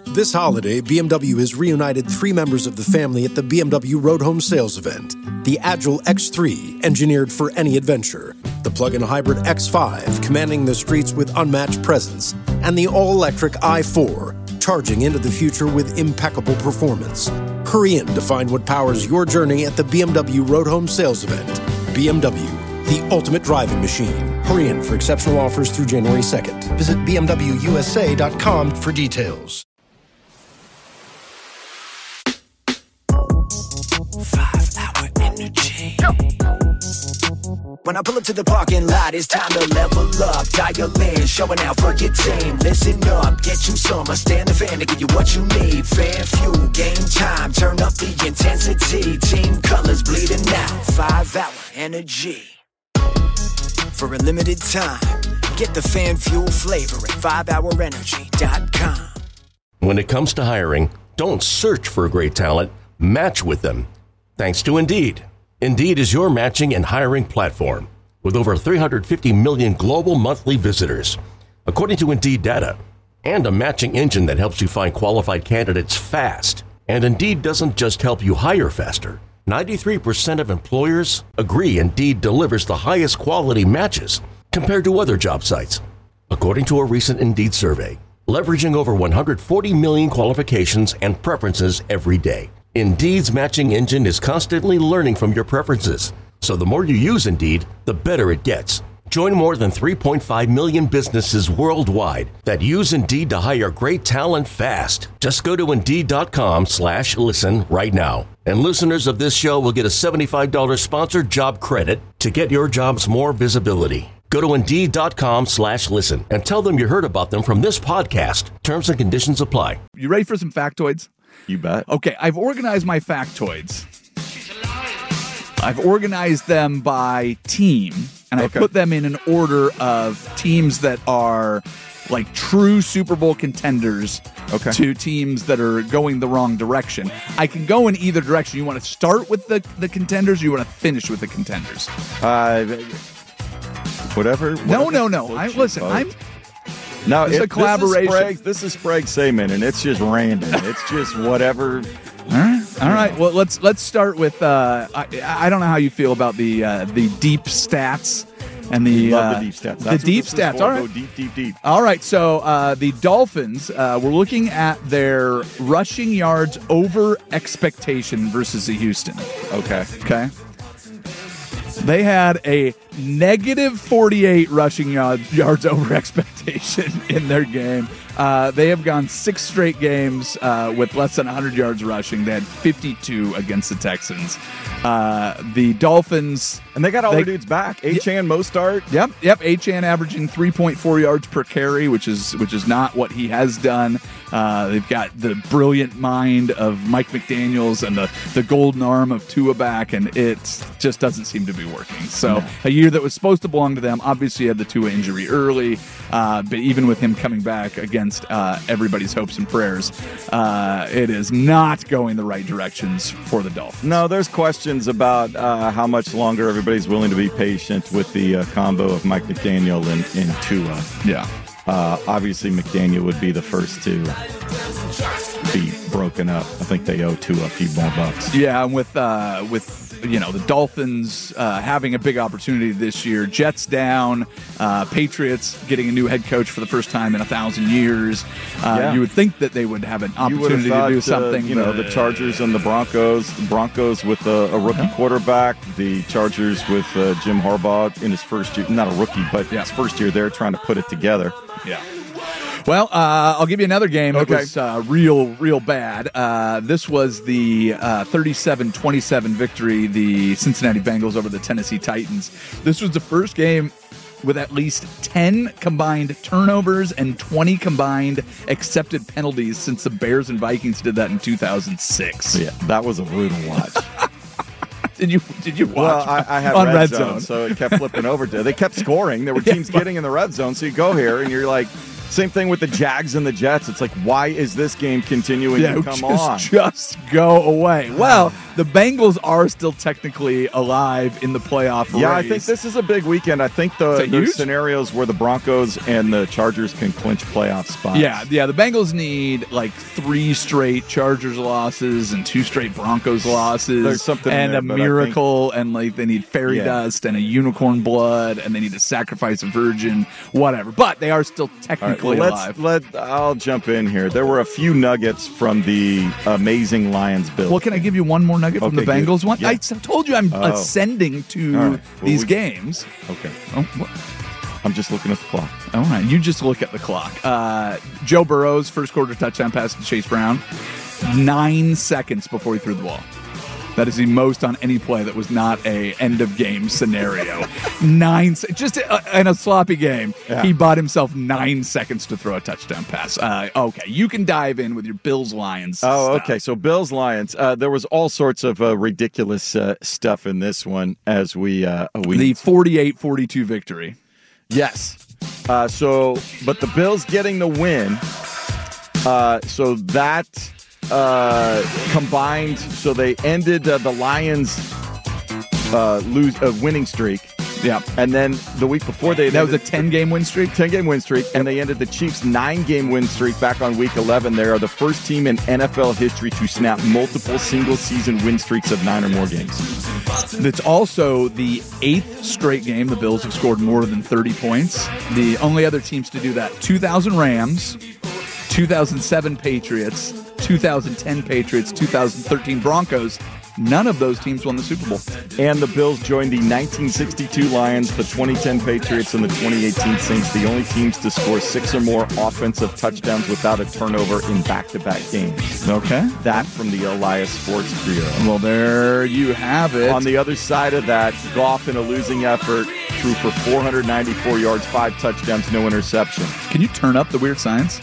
This holiday, BMW has reunited 3 members of the family at the BMW Road Home Sales event. The Agile X3, engineered for any adventure. The plug-in hybrid X5, commanding the streets with unmatched presence. And the all-electric i4, charging into the future with impeccable performance. Hurry in to find what powers your journey at the BMW Road Home Sales event. BMW, the ultimate driving machine. Hurry in for exceptional offers through January 2nd. Visit BMWUSA.com for details. 5-hour energy. When I pull up to the parking lot, it's time to level up. Dial in, showing out for your team. Listen up, get you some. I stand the fan to give you what you need. Fan fuel, game time, turn up the intensity. Team colors bleeding out. 5-hour energy. For a limited time, get the fan fuel flavor at 5hourenergy.com. When it comes to hiring, don't search for great talent, match with them. Thanks to Indeed. Indeed is your matching and hiring platform with over 350 million global monthly visitors, according to Indeed data, and a matching engine that helps you find qualified candidates fast. And Indeed doesn't just help you hire faster. 93% of employers agree Indeed delivers the highest quality matches compared to other job sites, according to a recent Indeed survey, leveraging over 140 million qualifications and preferences every day. Indeed's matching engine is constantly learning from your preferences, so the more you use Indeed, the better it gets. Join more than 3.5 million businesses worldwide that use Indeed to hire great talent fast. Just go to Indeed.com/listen right now. And listeners of this show will get a $75 sponsored job credit to get your jobs more visibility. Go to Indeed.com/listen and tell them you heard about them from this podcast. Terms and conditions apply. You ready for some factoids? You bet. Okay, I've organized my factoids. I've organized them by team, and I put them in an order of teams that are like true Super Bowl contenders to teams that are going the wrong direction. I can go in either direction. You want to start with the contenders, or you want to finish with the contenders? Whatever. No. No, it's a collaboration. This is Sprague Sayman, and it's just random. It's just whatever. All right. Well, let's start with. I don't know how you feel about the deep stats and the deep stats. The deep stats. All right. Go deep. All right. So the Dolphins. We're looking at their rushing yards over expectation versus the Houston. Okay. They had a negative 48 rushing yards over expectation in their game. They have gone 6 straight games with less than 100 yards rushing. They had 52 against the Texans. The Dolphins... And they got all their dudes back. Achane, Mostert. Yep. Achane averaging 3.4 yards per carry, which is not what he has done. They've got the brilliant mind of Mike McDaniels and the golden arm of Tua back, and it just doesn't seem to be working. So a year that was supposed to belong to them, obviously had the Tua injury early, but even with him coming back against everybody's hopes and prayers, it is not going the right directions for the Dolphins. No, there's questions about how much longer everybody's willing to be patient with the combo of Mike McDaniel and Tua. Yeah. Obviously, McDaniel would be the first to be broken up. I think they owe Tua a few more bucks. Yeah, and with the Dolphins having a big opportunity this year, Jets down, Patriots getting a new head coach for the first time in 1,000 years. You would think that they would have an opportunity to do something. The Chargers and the Broncos. The Broncos with a rookie quarterback. The Chargers with Jim Harbaugh in his first year. Not a rookie, but his first year there trying to put it together. Yeah. Well, I'll give you another game that was real bad. This was the 37-27 victory, the Cincinnati Bengals over the Tennessee Titans. This was the first game with at least 10 combined turnovers and 20 combined accepted penalties since the Bears and Vikings did that in 2006. Yeah, that was a brutal watch. Did you watch? Well, I had on red zone, so it kept flipping over. They kept scoring. There were teams getting in the red zone, so you go here and you're like, Same thing with the Jags and the Jets. It's like, why is this game continuing to come on? Just go away. Well, the Bengals are still technically alive in the playoff race. Yeah, I think this is a big weekend. I think there's scenarios where the Broncos and the Chargers can clinch playoff spots. Yeah. The Bengals need like 3 straight Chargers losses and 2 straight Broncos losses. There's something and there, a miracle, and like they need fairy dust and a unicorn blood, and they need to sacrifice a virgin, whatever. But they are still technically alive. I'll jump in here. There were a few nuggets from the amazing Lions-Bills. Well, can I give you one more nugget from the Bengals one? Yeah. I told you I'm ascending to these games. Okay. Oh, what? I'm just looking at the clock. All right, you just look at the clock. Joe Burrow's first quarter touchdown pass to Chase Brown, 9 seconds before he threw the ball. That is the most on any play that was not a end of game scenario. In a sloppy game, he bought himself 9 seconds to throw a touchdown pass. Okay, you can dive in with your Bills-Lions stuff. Okay, so Bills-Lions. There was all sorts of ridiculous stuff in this one as we the 48-42 victory. Yes. But the Bills getting the win. So that combined, so they ended the Lions' winning streak. Yeah. And then the week before that was a 10-game win streak? 10-game win streak, and they ended the Chiefs' 9-game win streak back on week 11. They are the first team in NFL history to snap multiple single-season win streaks of 9 or more games. It's also the 8th straight game the Bills have scored more than 30 points. The only other teams to do that, 2000 Rams, 2007 Patriots, 2010 Patriots, 2013 Broncos. None of those teams won the Super Bowl. And the Bills joined the 1962 Lions, the 2010 Patriots, and the 2018 Saints, the only teams to score 6 or more offensive touchdowns without a turnover in back-to-back games. Okay. That from the Elias Sports Bureau. Well, there you have it. On the other side of that, Goff in a losing effort threw for 494 yards, 5 touchdowns, no interception. Can you turn up the weird science?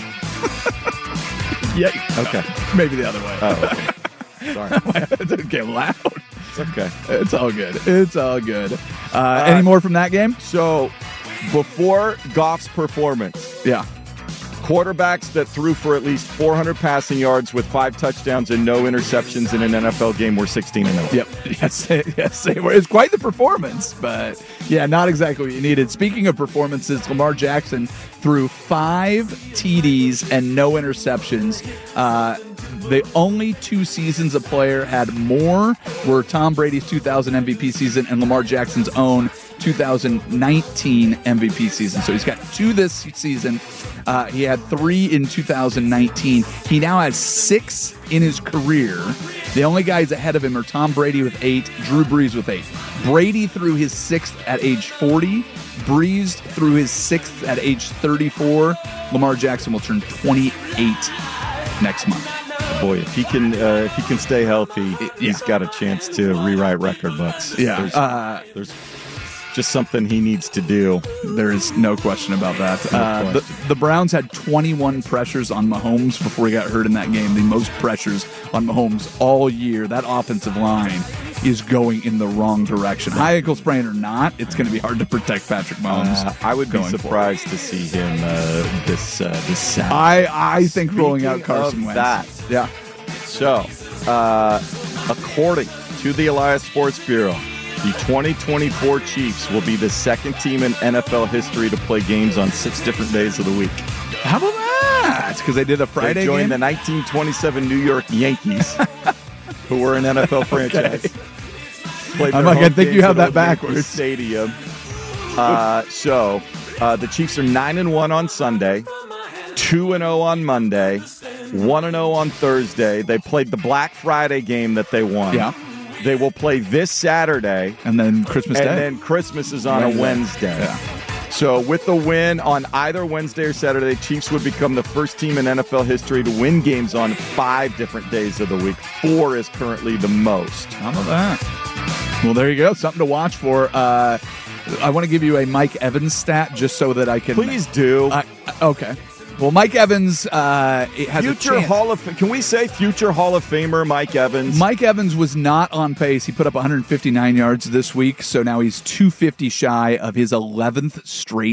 Yeah. Okay. Maybe the other way. Oh, okay. Sorry. It didn't get loud. It's okay. It's all good. It's all good. Any more from that game? So, before Goff's performance, quarterbacks that threw for at least 400 passing yards with 5 touchdowns and no interceptions in an NFL game were 16-0. Yep. Yes, they were. It's quite the performance, but not exactly what you needed. Speaking of performances, Lamar Jackson threw 5 TDs and no interceptions. The only 2 seasons a player had more were Tom Brady's 2000 MVP season and Lamar Jackson's own 2019 MVP season. So he's got 2 this season. He had 3 in 2019. He now has 6 in his career. The only guys ahead of him are Tom Brady with 8, Drew Brees with 8. Brady threw his 6th at age 40. Brees threw his 6th at age 34. Lamar Jackson will turn 28 next month. Boy, if he can stay healthy, he's got a chance to rewrite record books. Yeah. There's just something he needs to do. There is no question about that. The Browns had 21 pressures on Mahomes before he got hurt in that game, the most pressures on Mahomes all year. That offensive line is going in the wrong direction. High ankle sprain or not, it's going to be hard to protect Patrick Mahomes. I would be surprised to see him this Saturday. I think rolling out Carson Wentz. Yeah. So, according to the Elias Sports Bureau, the 2024 Chiefs will be the second team in NFL history to play games on 6 different days of the week. How about that? Because they did a Friday They joined game? the 1927 New York Yankees, who were an NFL franchise. I'm like, I think you have that backwards. Stadium. So the Chiefs are 9-1 on Sunday, 2-0 on Monday, 1-0 on Thursday. They played the Black Friday game that they won. Yeah. They will play this Saturday. And then Christmas Day. And then Christmas is on a Wednesday. Yeah. So with the win on either Wednesday or Saturday, Chiefs would become the first team in NFL history to win games on 5 different days of the week. 4 is currently the most. How about that? Well, there you go. Something to watch for. I want to give you a Mike Evans stat just so that I can... Please do. Okay. Well, Mike Evans has future Hall of... Can we say future Hall of Famer Mike Evans? Mike Evans was not on pace. He put up 159 yards this week, so now he's 250 shy of his 11th straight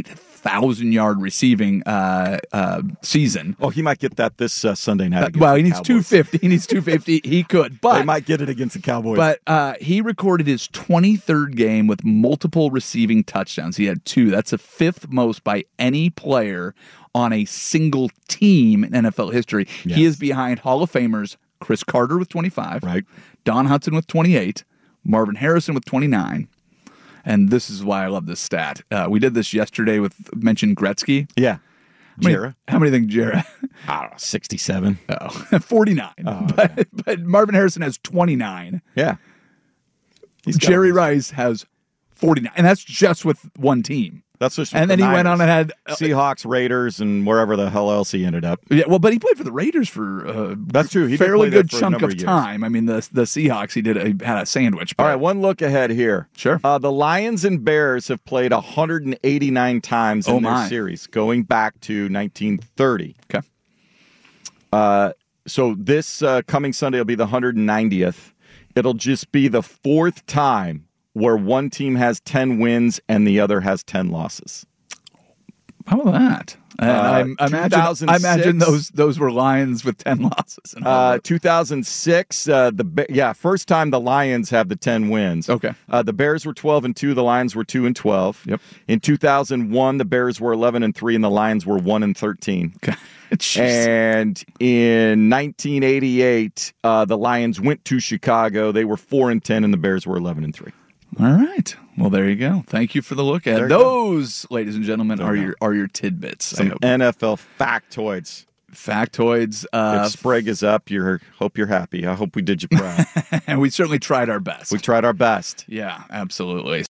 1,000-yard receiving season. Oh, he might get that this Sunday night. against Well, the he needs Cowboys. 250. He needs 250. He could, but They might get it against the Cowboys. But he recorded his 23rd game with multiple receiving touchdowns. He had 2. That's the 5th most by any player on a single team in NFL history. Yes. He is behind Hall of Famers Chris Carter with 25, Right. Don Hudson with 28, Marvin Harrison with 29. And this is why I love this stat. We did this yesterday with mentioned Gretzky. yeah. Jarrah. How many think Jarrah? I don't know, 67. 49. Oh, okay. But Marvin Harrison has 29. Yeah. He's got Jerry these. Rice has 49, and that's just with one team. That's just And then he went on and had Seahawks, Raiders, and wherever the hell else he ended up. yeah, well, but he played for the Raiders for That's true. He did fairly play there good for a chunk number of of years. time. I mean, the Seahawks, he had a sandwich. All but- right, one look ahead here. Sure. The Lions and Bears have played 189 times in Oh, their my. series, going back to 1930. Okay. So this coming Sunday will be the 190th. It'll just be the 4th time where one team has 10 wins and the other has 10 losses. How about that? And I imagine 2006. those were Lions with 10 losses. And all that. 2006, first time the Lions have the 10 wins. Okay. The Bears were 12-2, the Lions were 2-12. Yep. In 2001, the Bears were 11-3, and the Lions were 1-13. Okay. Jeez. And in 1988, the Lions went to Chicago. They were 4-10, and the Bears were 11-3. All right. Well, there you go. Thank you for the look at There you those, ladies and gentlemen, There are you your tidbits. I Some hope. NFL factoids. Factoids. If Sprague is up, hope you're happy. I hope we did you proud. And we certainly tried our best. We tried our best. Yeah, absolutely.